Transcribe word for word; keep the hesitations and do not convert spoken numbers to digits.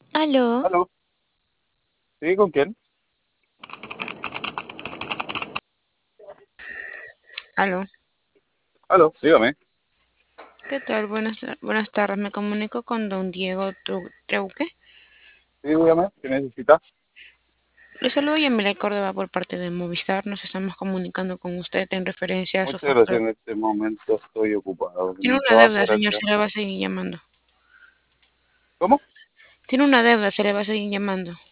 Aló, Aló, ¿sí? ¿Con quién? aló. Aló, dígame. ¿Qué tal? Buenas, buenas tardes. Me comunico con don Diego Tru- Treuque. Sí, dígame, ¿qué necesita? Le saludo Yamila Córdoba por parte de Movistar. Nos estamos comunicando con usted en referencia a su Muchas gracias, factor. en este momento estoy ocupado en Tiene mi una trabajo, deuda, señor. gracias. Se le va a seguir llamando. ¿Cómo? Tiene una deuda. Se le va a seguir llamando.